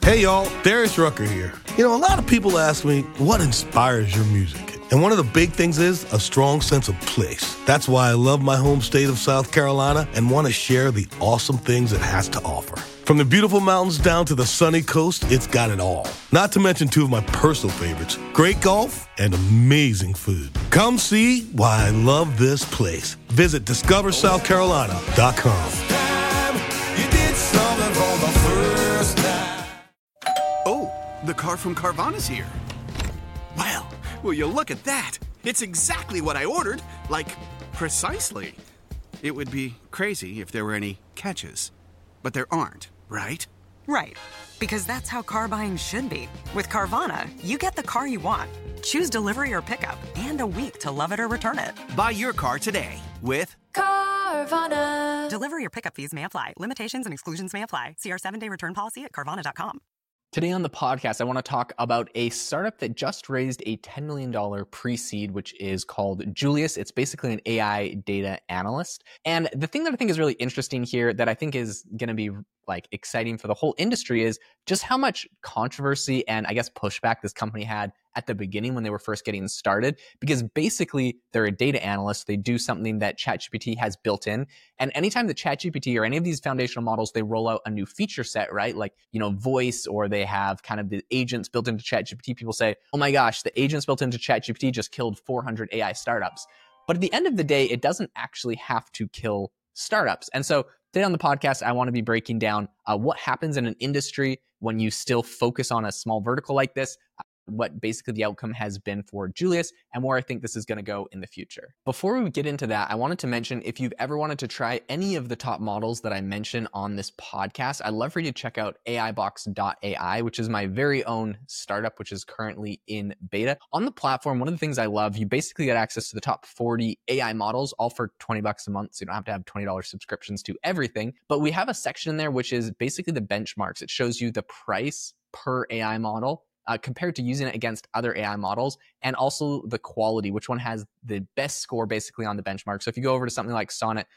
Hey y'all, Darius Rucker here. A lot of people ask me, what inspires your music? And one of the big things is a strong sense of place. That's why I love my home state of South Carolina and want to share the awesome things it has to offer. From the beautiful mountains down to the sunny coast, it's got it all. Not to mention two of my personal favorites, great golf and amazing food. Come see why I love this place. Visit discoversouthcarolina.com. Oh, the car from Carvana's here. Well, will you look at that? It's exactly what I ordered. Like, precisely. It would be crazy if there were any catches. But there aren't, right? Right. Because that's how car buying should be. With Carvana, you get the car you want. Choose delivery or pickup and a week to love it or return it. Buy your car today with Carvana. Delivery or pickup fees may apply. Limitations and exclusions may apply. See our 7-day return policy at Carvana.com. Today on the podcast, I want to talk about a startup that just raised a $10 million pre-seed, which is called Julius. It's basically an AI data analyst. And the thing that I think is really interesting here that I think is going to be exciting for the whole industry is just how much controversy and I guess pushback this company had at the beginning when they were first getting started, because basically they're a data analyst. They do something that ChatGPT has built in. And anytime that ChatGPT or any of these foundational models, they roll out a new feature set, right? Voice, or they have kind of the agents built into ChatGPT, people say, oh my gosh, the agents built into ChatGPT just killed 400 AI startups. But at the end of the day, it doesn't actually have to kill startups. And so today on the podcast, I want to be breaking down what happens in an industry when you still focus on a small vertical like this, what basically the outcome has been for Julius, and where I think this is going to go in the future. Before we get into that, I wanted to mention, if you've ever wanted to try any of the top models that I mention on this podcast, I'd love for you to check out AIbox.ai, which is my very own startup, which is currently in beta. On the platform, one of the things I love, you basically get access to the top 40 AI models, all for $20 a month, so you don't have to have $20 subscriptions to everything. But we have a section in there which is basically the benchmarks. It shows you the price per AI model, compared to using it against other AI models, and also the quality, which one has the best score basically on the benchmark. So if you go over to something like Sonnet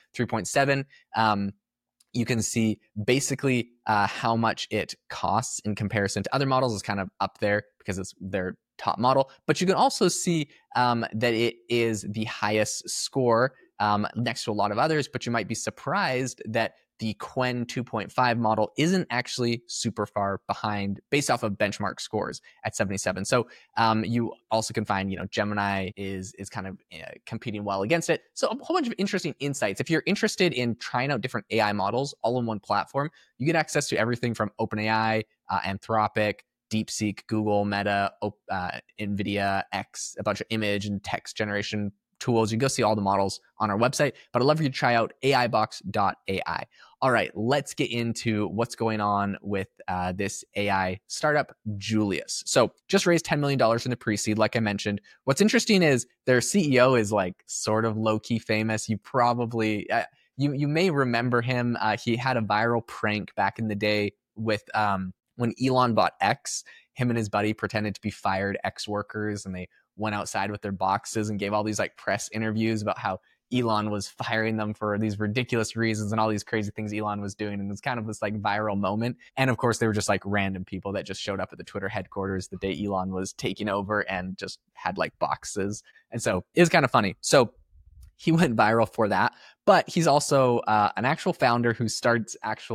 3.7, you can see basically how much it costs in comparison to other models. Is kind of up there because it's their top model. But you can also see that it is the highest score next to a lot of others, but you might be surprised that the Qwen 2.5 model isn't actually super far behind based off of benchmark scores at 77. So you also can find, Gemini is kind of competing well against it. So a whole bunch of interesting insights. If you're interested in trying out different AI models all in one platform, you get access to everything from OpenAI, Anthropic, DeepSeek, Google, Meta, NVIDIA, X, a bunch of image and text generation tools. You can go see all the models on our website, but I'd love for you to try out AIbox.ai. All right, let's get into what's going on with this AI startup, Julius. So just raised $10 million in the pre-seed, like I mentioned. What's interesting is their CEO is sort of low-key famous. You probably, you may remember him. He had a viral prank back in the day with when Elon bought X. Him and his buddy pretended to be fired ex-workers, and they went outside with their boxes and gave all these press interviews about how Elon was firing them for these ridiculous reasons and all these crazy things Elon was doing. And it's kind of this viral moment. And of course, they were just random people that just showed up at the Twitter headquarters the day Elon was taking over and just had boxes. And so it was kind of funny. So he went viral for that, but he's also an actual founder who was starting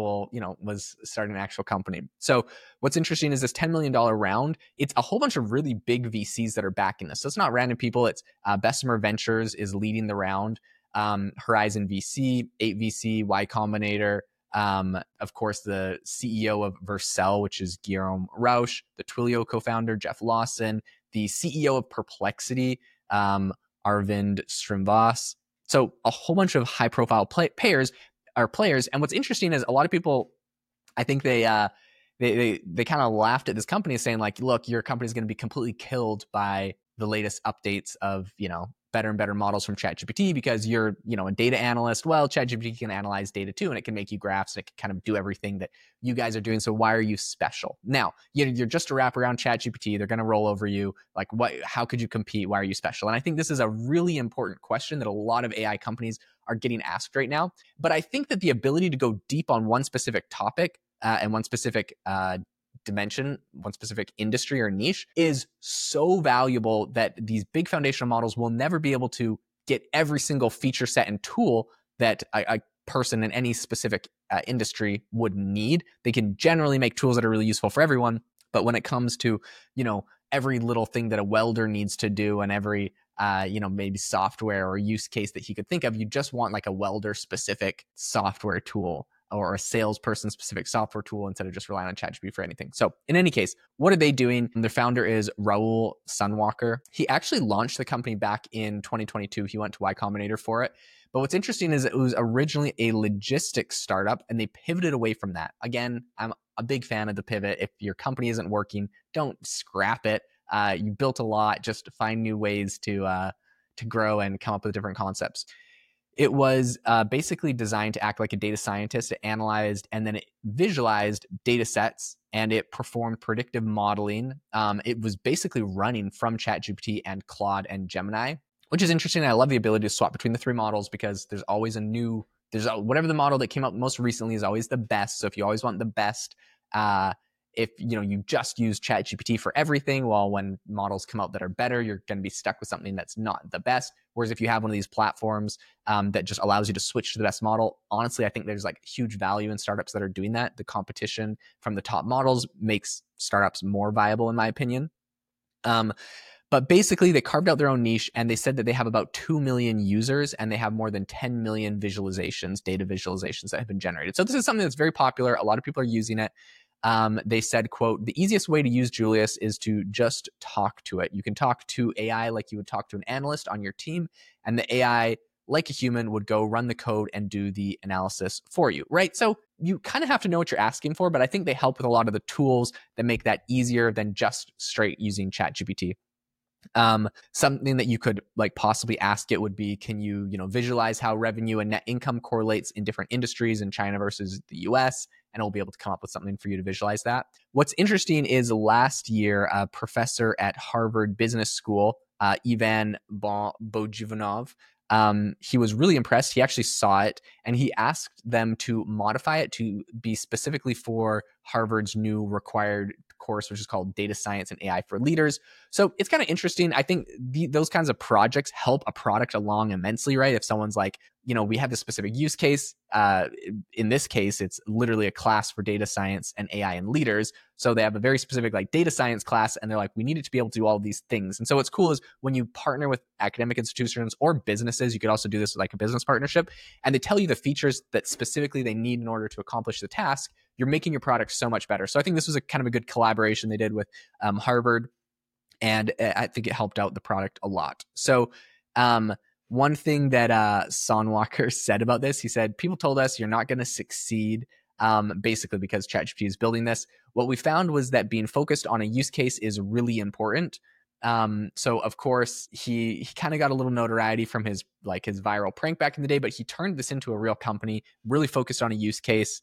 an actual company. So what's interesting is this $10 million round, it's a whole bunch of really big VCs that are backing this. So it's not random people. It's Bessemer Ventures is leading the round, Horizon VC, 8VC, Y Combinator, of course, the CEO of Vercel, which is Guillaume Rauch, the Twilio co-founder, Jeff Lawson, the CEO of Perplexity, Arvind Srinivas. So a whole bunch of high profile players. And what's interesting is a lot of people, I think they kind of laughed at this company saying look, your company is going to be completely killed by the latest updates of, better and better models from ChatGPT because you're, a data analyst. Well, ChatGPT can analyze data too, and it can make you graphs and it can kind of do everything that you guys are doing. So why are you special? Now, you're just a wrap around ChatGPT. They're going to roll over you. How could you compete? Why are you special? And I think this is a really important question that a lot of AI companies are getting asked right now. But I think that the ability to go deep on one specific topic and one specific dimension, one specific industry or niche, is so valuable that these big foundational models will never be able to get every single feature set and tool that a person in any specific industry would need. They can generally make tools that are really useful for everyone, but when it comes to, every little thing that a welder needs to do and every maybe software or use case that he could think of, you just want like a welder specific software tool or a salesperson specific software tool instead of just relying on ChatGPT for anything. So in any case, what are they doing? Their founder is Rahul Sunwalker. He actually launched the company back in 2022. He went to Y Combinator for it. But what's interesting is it was originally a logistics startup and they pivoted away from that. Again, I'm a big fan of the pivot. If your company isn't working, don't scrap it. You built a lot, just find new ways to grow and come up with different concepts. It was basically designed to act like a data scientist. It analyzed and then it visualized data sets and it performed predictive modeling. It was basically running from ChatGPT and Claude and Gemini, which is interesting. I love the ability to swap between the three models because there's always whatever the model that came out most recently is always the best. So if you always want the best, if you just use ChatGPT for everything, well, when models come out that are better, you're going to be stuck with something that's not the best. Whereas if you have one of these platforms that just allows you to switch to the best model, honestly, I think there's like huge value in startups that are doing that. The competition from the top models makes startups more viable, in my opinion. But basically, they carved out their own niche and they said that they have about 2 million users and they have more than 10 million visualizations, data visualizations that have been generated. So this is something that's very popular. A lot of people are using it. They said, quote, the easiest way to use Julius is to just talk to it. You can talk to AI like you would talk to an analyst on your team, and the AI, like a human, would go run the code and do the analysis for you, right? So you kind of have to know what you're asking for, but I think they help with a lot of the tools that make that easier than just straight using ChatGPT. Something that you could like possibly ask it would be, can you, visualize how revenue and net income correlates in different industries in China versus the US? And it'll be able to come up with something for you to visualize that. What's interesting is last year, a professor at Harvard Business School, Ivan Bojivanov, he was really impressed. He actually saw it and he asked them to modify it to be specifically for Harvard's new required course, which is called Data Science and AI for Leaders. So it's kind of interesting. I think those kinds of projects help a product along immensely, right? If someone's like, we have this specific use case. In this case, it's literally a class for data science and AI and leaders. So they have a very specific like data science class and they're like, we need it to be able to do all these things. And so what's cool is when you partner with academic institutions or businesses, you could also do this with like a business partnership, and they tell you the features that specifically they need in order to accomplish the task. You're making your product so much better. So I think this was a kind of a good collaboration they did with Harvard, and I think it helped out the product a lot. So one thing that Sunwalker said about this, he said, people told us you're not going to succeed basically because ChatGPT is building this. What we found was that being focused on a use case is really important. So of course he kind of got a little notoriety from his viral prank back in the day, but he turned this into a real company, really focused on a use case.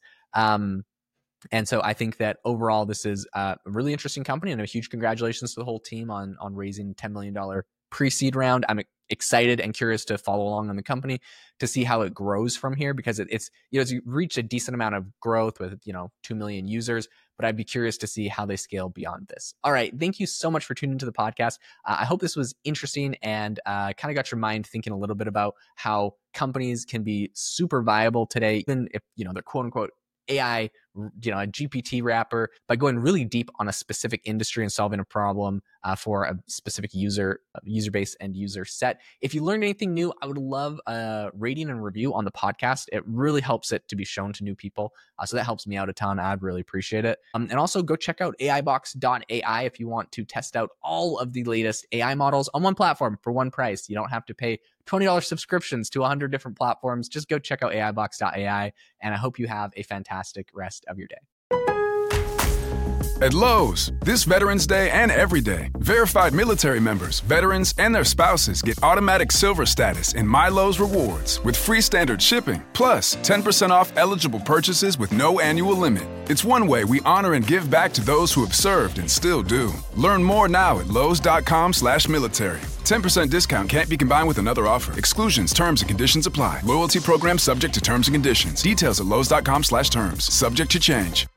And so I think that overall this is a really interesting company, and a huge congratulations to the whole team on raising $10 million pre-seed round. I'm excited and curious to follow along on the company to see how it grows from here, because it's reached a decent amount of growth with 2 million users, but I'd be curious to see how they scale beyond this. All right, thank you so much for tuning into the podcast. I hope this was interesting and kind of got your mind thinking a little bit about how companies can be super viable today, even if they're quote unquote AI, a GPT wrapper, by going really deep on a specific industry and solving a problem for a specific user base and user set. If you learned anything new, I would love a rating and review on the podcast. It really helps it to be shown to new people. So that helps me out a ton. I'd really appreciate it. And also go check out AIbox.ai if you want to test out all of the latest AI models on one platform for one price. You don't have to pay $20 subscriptions to 100 different platforms. Just go check out AIbox.ai, and I hope you have a fantastic rest of your day. At Lowe's, this Veterans Day and every day, verified military members, veterans, and their spouses get automatic silver status in My Lowe's Rewards with free standard shipping, plus 10% off eligible purchases with no annual limit. It's one way we honor and give back to those who have served and still do. Learn more now at lowes.com/military. 10% discount can't be combined with another offer. Exclusions, terms, and conditions apply. Loyalty program subject to terms and conditions. Details at lowes.com/terms. Subject to change.